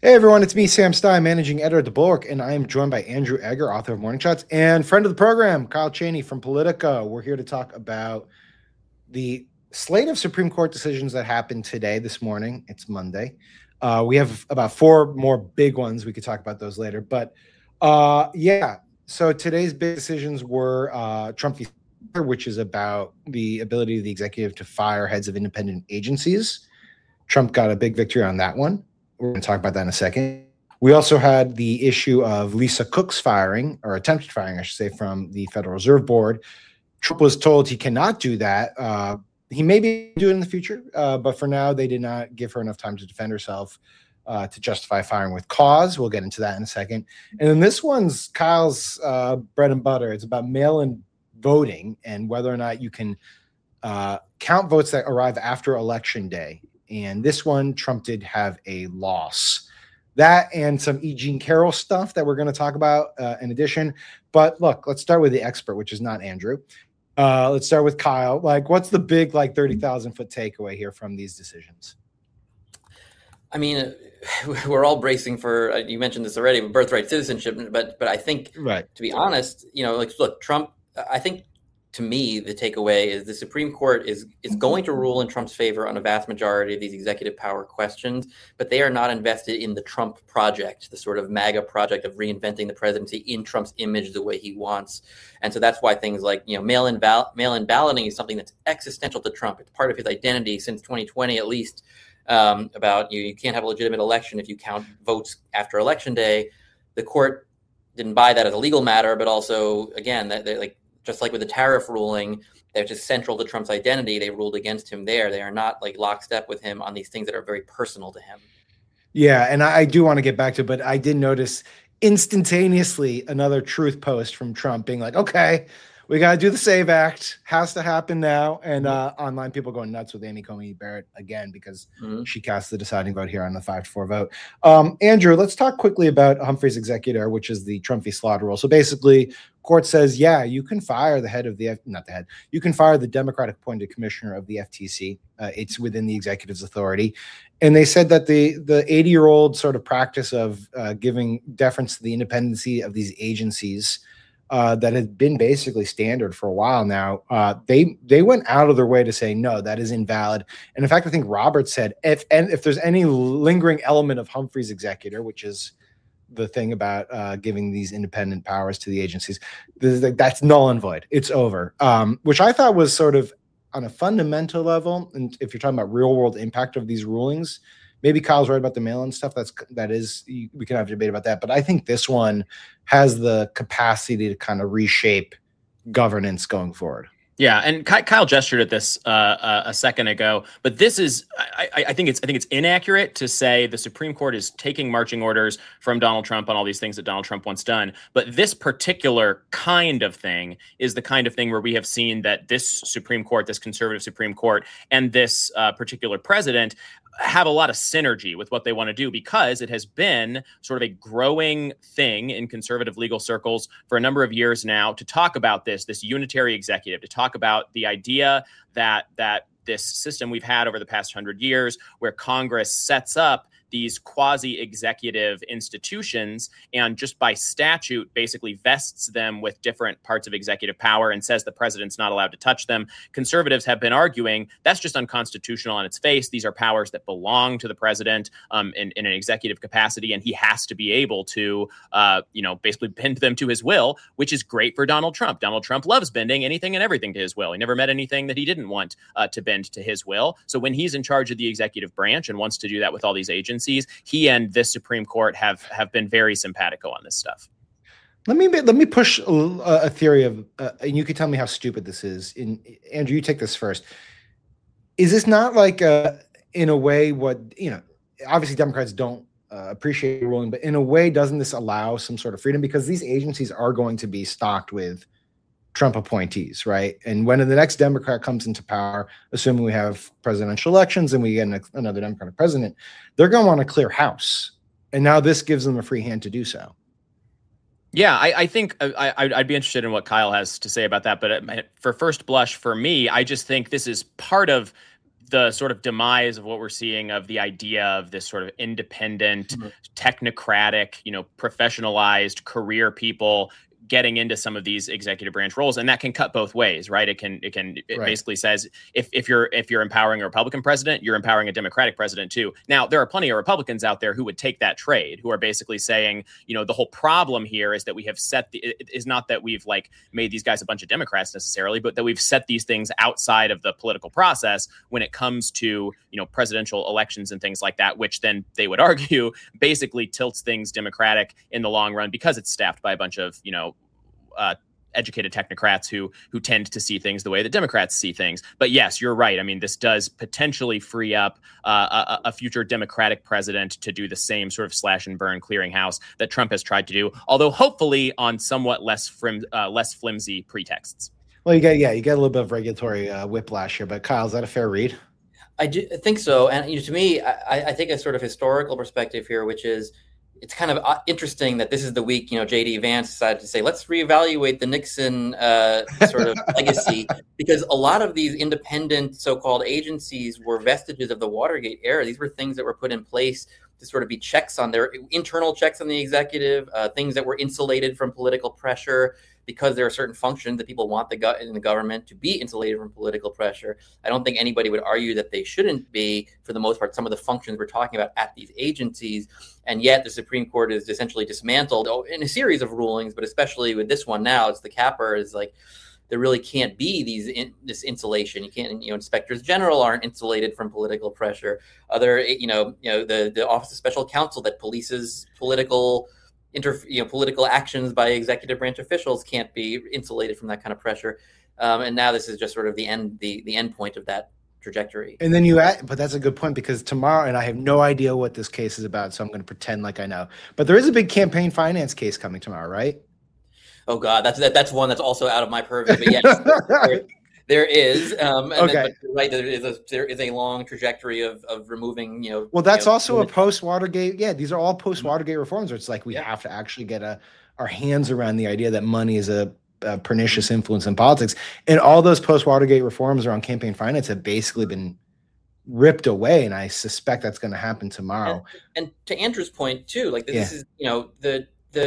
Hey everyone, it's me, Sam Stein, managing editor at The Bulwark, and I am joined by Andrew Egger, author of Morning Shots, and friend of the program, Kyle Cheney from Politico. We're here to talk about the slate of Supreme Court decisions that happened today, this morning. It's Monday. We have about four more big ones. We could talk about those later. But so today's big decisions were Trump v. which is about the ability of the executive to fire heads of independent agencies. Trump got a big victory on that one. We're going to talk about that in a second. We also had the issue of Lisa Cook's firing, or attempted firing, I should say, from the Federal Reserve Board. Trump was told he cannot do that. He may be do it in the future, but for now, they did not give her enough time to defend herself to justify firing with cause. We'll get into that in a second. And then this one's Kyle's bread and butter. It's about mail-in voting and whether or not you can count votes that arrive after Election Day. And this one, Trump did have a loss. That and some E. Jean Carroll stuff that we're going to talk about in addition. But look, let's start with the expert, which is not Andrew. Let's start with Kyle. What's the big 30,000-foot takeaway here from these decisions? I mean, we're all bracing for, you mentioned this already, birthright citizenship. But I think, right, to be honest, look, Trump, I think, to me, the takeaway is the Supreme Court is going to rule in Trump's favor on a vast majority of these executive power questions, but they are not invested in the Trump project, the sort of MAGA project of reinventing the presidency in Trump's image the way he wants. And so that's why things like, mail-in balloting is something that's existential to Trump. It's part of his identity since 2020, at least, about you can't have a legitimate election if you count votes after Election Day. The court didn't buy that as a legal matter, but also, again, that just like with the tariff ruling, they're just central to Trump's identity. They ruled against him there. They are not lockstep with him on these things that are very personal to him. Yeah, and I do want to get back to it, but I did notice instantaneously another truth post from Trump being like, okay, we got to do the SAVE Act. Has to happen now. And online people going nuts with Amy Coney Barrett again because she cast the deciding vote here on the 5-4 vote. Andrew, let's talk quickly about Humphrey's executor, which is the Trump v. Slaughter rule. So basically, court says, yeah, you can fire the head of you can fire the Democratic appointed commissioner of the FTC. It's within the executive's authority. And they said that the 80-year-old sort of practice of giving deference to the independency of these agencies that had been basically standard for a while now, they went out of their way to say, no, that is invalid. And in fact, I think Roberts said, if there's any lingering element of Humphrey's executor, which is the thing about giving these independent powers to the agencies, that's null and void. It's over, which I thought was sort of on a fundamental level. And if you're talking about real world impact of these rulings, maybe Kyle's right about the mail-in stuff. We can have a debate about that. But I think this one has the capacity to kind of reshape governance going forward. Yeah, and Kyle gestured at this a second ago, but this is I think it's inaccurate to say the Supreme Court is taking marching orders from Donald Trump on all these things that Donald Trump wants done. But this particular kind of thing is the kind of thing where we have seen that this Supreme Court, this conservative Supreme Court, and this particular president have a lot of synergy with what they want to do, because it has been sort of a growing thing in conservative legal circles for a number of years now to talk about this unitary executive, to talk about the idea that this system we've had over the past 100 years where Congress sets up these quasi-executive institutions and just by statute basically vests them with different parts of executive power and says the president's not allowed to touch them. Conservatives have been arguing that's just unconstitutional on its face. These are powers that belong to the president in an executive capacity, and he has to be able to, basically bend them to his will, which is great for Donald Trump. Donald Trump loves bending anything and everything to his will. He never met anything that he didn't want to bend to his will. So when he's in charge of the executive branch and wants to do that with all these agencies, he and this Supreme Court have been very simpatico on this stuff. Let me push a theory of, and you can tell me how stupid this is. Andrew, you take this first. Is this not in a way what, obviously Democrats don't appreciate the ruling, but in a way, doesn't this allow some sort of freedom? Because these agencies are going to be stocked with Trump appointees, right? And when the next Democrat comes into power, assuming we have presidential elections and we get another Democratic president, they're going to want to clear house. And now this gives them a free hand to do so. Yeah, I think I'd be interested in what Kyle has to say about that. But for first blush, for me, I just think this is part of the sort of demise of what we're seeing of the idea of this sort of independent, technocratic, professionalized career people getting into some of these executive branch roles, and that can cut both ways, right? It basically says if you're empowering a Republican president, you're empowering a Democratic president too. Now, there are plenty of Republicans out there who would take that trade, who are basically saying, the whole problem here is that we have is not that we've like made these guys a bunch of Democrats necessarily, but that we've set these things outside of the political process when it comes to, presidential elections and things like that, which then they would argue basically tilts things Democratic in the long run because it's staffed by a bunch of, educated technocrats who tend to see things the way that Democrats see things. But yes, you're right. I mean, this does potentially free up a future Democratic president to do the same sort of slash and burn clearinghouse that Trump has tried to do, although hopefully on somewhat less flimsy pretexts. Well, you get a little bit of regulatory whiplash here, but Kyle, is that a fair read? I do think so. And to me, I take a sort of historical perspective here, which is, it's kind of interesting that this is the week, J.D. Vance decided to say, let's reevaluate the Nixon sort of legacy, because a lot of these independent so-called agencies were vestiges of the Watergate era. These were things that were put in place to sort of be checks on their internal checks on the executive, things that were insulated from political pressure, because there are certain functions that people want in the government to be insulated from political pressure. I don't think anybody would argue that they shouldn't be, for the most part, some of the functions we're talking about at these agencies. And yet the Supreme Court is essentially dismantled in a series of rulings, but especially with this one now, it's the capper is like, there really can't be this insulation. You can't, inspectors general aren't insulated from political pressure. Other, the Office of Special Counsel that polices political actions by executive branch officials can't be insulated from that kind of pressure. And now this is just sort of the end point of that trajectory. And then but that's a good point, because tomorrow, and I have no idea what this case is about, so I'm going to pretend like I know, but there is a big campaign finance case coming tomorrow, right? Oh God, that's one that's also out of my purview, but yes, there is. Okay. Right, there is a long trajectory of removing, Well, that's also a post-Watergate. Yeah, these are all post-Watergate reforms where it's like we have to actually get our hands around the idea that money is a pernicious influence in politics. And all those post-Watergate reforms around campaign finance have basically been ripped away, and I suspect that's going to happen tomorrow. And to Andrew's point too, like this is, the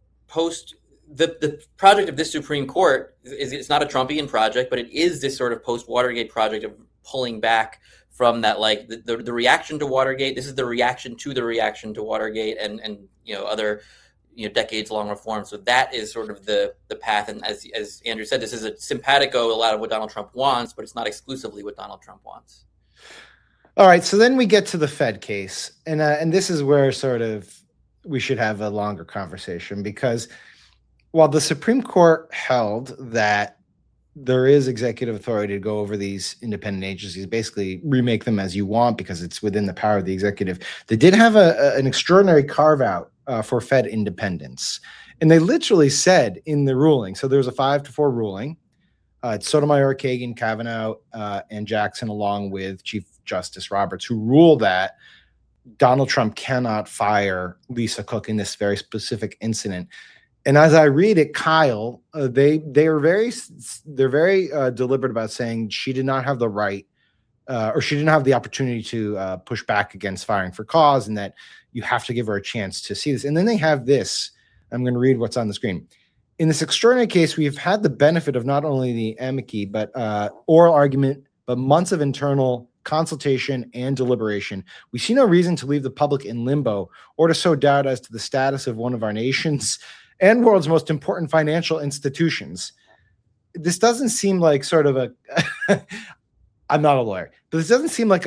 project of this Supreme Court it's not a Trumpian project, but it is this sort of post-Watergate project of pulling back from that, like the reaction to Watergate. This is the reaction to Watergate and other decades-long reforms. So that is sort of the path. And as Andrew said, this is a simpatico, a lot of what Donald Trump wants, but it's not exclusively what Donald Trump wants. All right, so then we get to the Fed case, and this is where sort of we should have a longer conversation, because while the Supreme Court held that there is executive authority to go over these independent agencies, basically remake them as you want because it's within the power of the executive, they did have an extraordinary carve-out for Fed independence. And they literally said in the ruling, so there was a 5-4 ruling, it's Sotomayor, Kagan, Kavanaugh, and Jackson, along with Chief Justice Roberts, who ruled that Donald Trump cannot fire Lisa Cook in this very specific incident. And as I read it, Kyle, they're very deliberate about saying she did not have the right, or she didn't have the opportunity to push back against firing for cause, and that you have to give her a chance to see this. And then they have this. I'm going to read what's on the screen. In this extraordinary case, we've had the benefit of not only the amici, but oral argument, but months of internal consultation and deliberation. We see no reason to leave the public in limbo or to sow doubt as to the status of one of our nation's and world's most important financial institutions. This doesn't seem like sort of I'm not a lawyer, but this doesn't seem like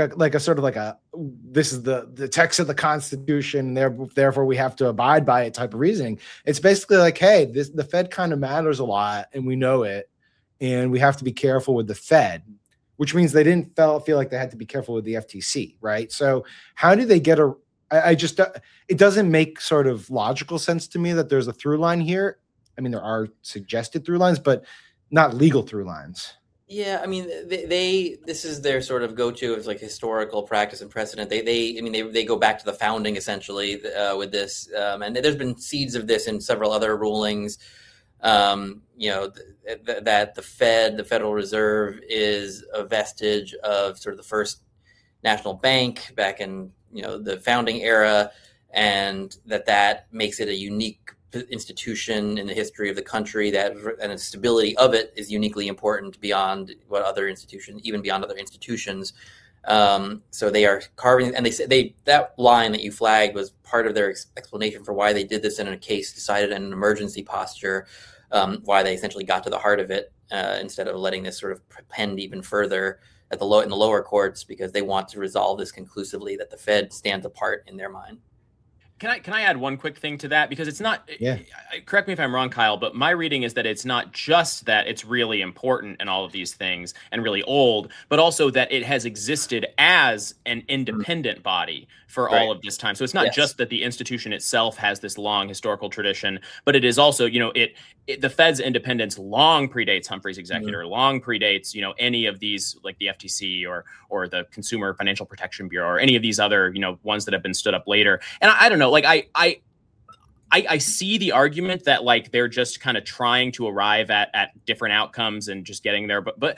this is the text of the Constitution, therefore we have to abide by it type of reasoning. It's basically like, hey, the Fed kind of matters a lot, and we know it, and we have to be careful with the Fed, which means they didn't feel like they had to be careful with the FTC, right? So how do they get it doesn't make sort of logical sense to me that there's a through line here. I mean, there are suggested through lines, but not legal through lines. Yeah, I mean, this is their sort of go-to as like historical practice and precedent. They go back to the founding essentially with this, and there's been seeds of this in several other rulings. That the Federal Reserve is a vestige of sort of the first national bank back in the founding era, and that makes it a unique institution in the history of the country, and the stability of it is uniquely important beyond what other institutions, even beyond other institutions. So they are carving, and that line that you flagged was part of their explanation for why they did this in a case decided in an emergency posture, why they essentially got to the heart of it instead of letting this sort of pend even further in the lower courts, because they want to resolve this conclusively, that the Fed stands apart in their mind. Can I add one quick thing to that? Because it's not, correct me if I'm wrong, Kyle, but my reading is that it's not just that it's really important in all of these things and really old, but also that it has existed as an independent body for all of this time. So it's not just that the institution itself has this long historical tradition, but it is also, the Fed's independence long predates Humphrey's executor, long predates, any of these, like the FTC or the Consumer Financial Protection Bureau or any of these other, ones that have been stood up later. And I don't know, like I see the argument that like they're just kind of trying to arrive at different outcomes and just getting there, but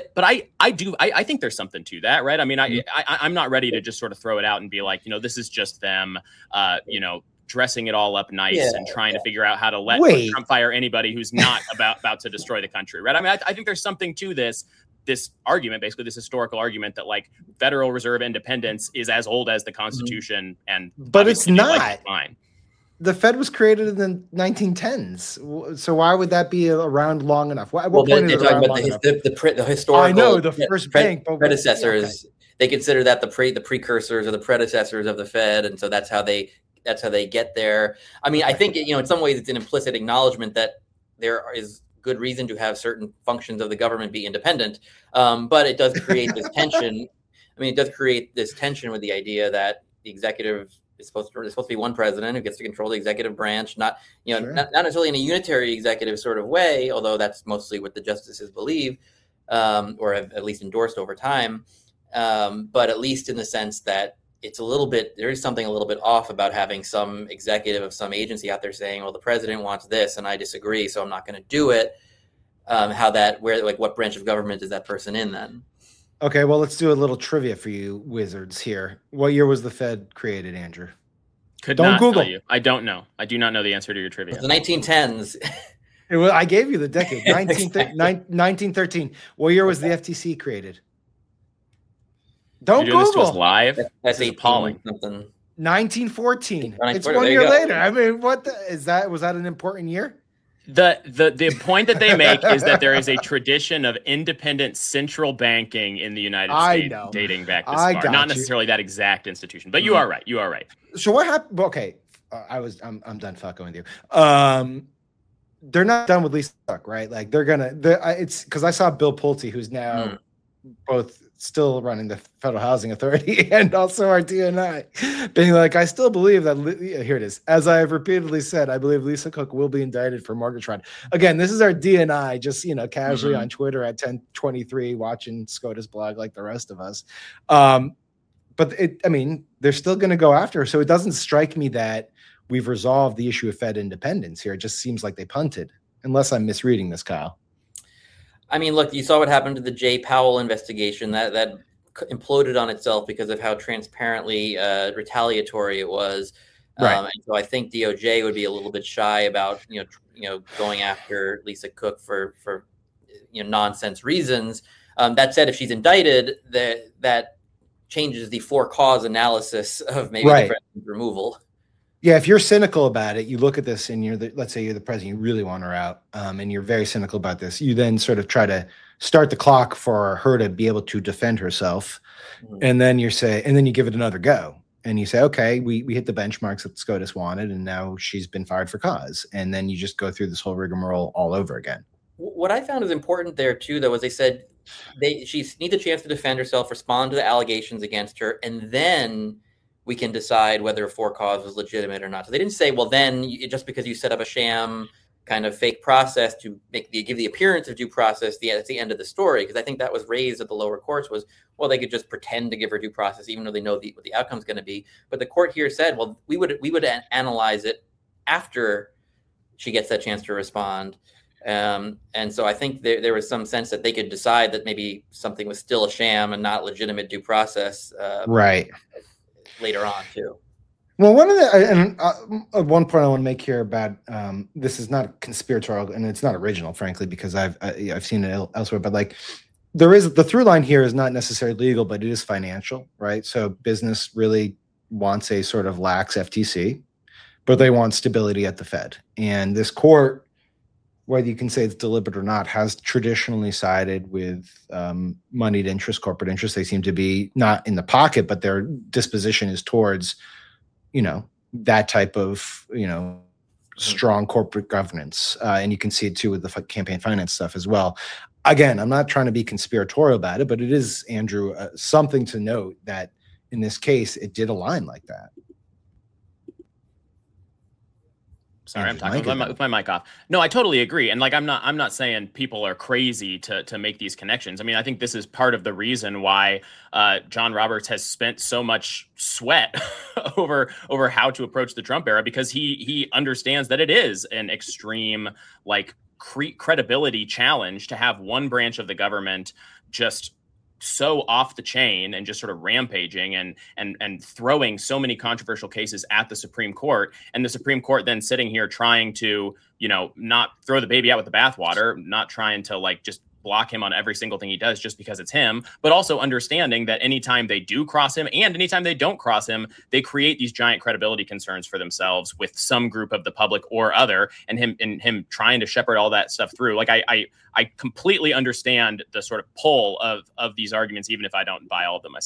I think there's something to that, right? I mean, I'm not ready to just sort of throw it out and be like, this is just them, dressing it all up nice and trying to figure out how to let Trump fire anybody who's not about to destroy the country, right? I mean, I think there's something to this argument, basically this historical argument that like Federal Reserve independence is as old as the Constitution, but it's not. Fine. The Fed was created in the 1910s, so why would that be around long enough? What point is it around long enough? The historical. I know the first bank, but predecessors. They consider that the precursors or the predecessors of the Fed, and so that's how they get there. I mean, I think in some ways it's an implicit acknowledgement that there is good reason to have certain functions of the government be independent, but it does create this tension. I mean, it does create this tension with the idea that the executive is supposed to be one president who gets to control the executive branch, not necessarily in a unitary executive sort of way, although that's mostly what the justices believe, or have at least endorsed over time. But at least in the sense that there is something a little bit off about having some executive of some agency out there saying, well, the president wants this and I disagree, so I'm not going to do it. What branch of government is that person in then? Okay, well, let's do a little trivia for you wizards here. What year was the Fed created, Andrew? Don't Google. Tell you. I don't know. I do not know the answer to your trivia. The 1910s. I gave you the decade, 1913. What year was the FTC created? Don't Google. This to us live. That's appalling. Something. 1914. It's 1 year later. I mean, was that an important year? The point that they make is that there is a tradition of independent central banking in the United States dating back this far. Not necessarily that exact institution, but you are right. You are right. So what happened? Okay, I'm done fucking with you. They're not done with Lisa Cook, right? Like it's because I saw Bill Pulte, who's now both still running the Federal Housing Authority and also our DNI, being like, I still believe that, here it is. As I have repeatedly said, I believe Lisa Cook will be indicted for mortgage fraud. Again, this is our DNI, just, casually on Twitter at 10:23, watching SCOTUS blog like the rest of us. But they're still going to go after her. So it doesn't strike me that we've resolved the issue of Fed independence here. It just seems like they punted, unless I'm misreading this, Kyle. I mean, look, you saw what happened to the Jay Powell investigation that imploded on itself because of how transparently retaliatory it was. Right. And so I think DOJ would be a little bit shy about, going after Lisa Cook for nonsense reasons. That said, if she's indicted, that changes the for-cause analysis of maybe the president's removal. Yeah, if you're cynical about it, you look at this and let's say you're the president, you really want her out, and you're very cynical about this. You then sort of try to start the clock for her to be able to defend herself. And then you give it another go. And you say, okay, we hit the benchmarks that SCOTUS wanted, and now she's been fired for cause. And then you just go through this whole rigmarole all over again. What I found is important there, too, though, is they said she needs a chance to defend herself, respond to the allegations against her, and then we can decide whether a for cause was legitimate or not. So they didn't say, well, then just because you set up a sham kind of fake process to give the appearance of due process, that's the end of the story. Because I think that was raised at the lower courts was, well, they could just pretend to give her due process, even though they know what the outcome is going to be. But the court here said, well, we would analyze it after she gets that chance to respond. And so I think there was some sense that they could decide that maybe something was still a sham and not legitimate due process right later on too. Well, one of the one point I want to make here about this is not conspiratorial and it's not original, frankly, because I've seen it elsewhere. But like, there is the through line here is not necessarily legal, but it is financial, right? So business really wants a sort of lax FTC, but they want stability at the Fed, and this court, whether you can say it's deliberate or not, has traditionally sided with moneyed interest, corporate interest. They seem to be not in the pocket, but their disposition is towards, that type of, strong corporate governance. And you can see it too with the campaign finance stuff as well. Again, I'm not trying to be conspiratorial about it, but it is, Andrew, something to note that in this case, it did align like that. Sorry, I'm talking with my mic off. No, I totally agree. And like, I'm not saying people are crazy to make these connections. I mean, I think this is part of the reason why John Roberts has spent so much sweat over how to approach the Trump era, because he understands that it is an extreme, like, credibility challenge to have one branch of the government just so off the chain and just sort of rampaging and throwing so many controversial cases at the Supreme Court, and the Supreme Court then sitting here trying to, not throw the baby out with the bathwater, not trying to like just block him on every single thing he does just because it's him, but also understanding that anytime they do cross him and anytime they don't cross him, they create these giant credibility concerns for themselves with some group of the public or other, and him trying to shepherd all that stuff through. Like I completely understand the sort of pull of these arguments, even if I don't buy all of them myself.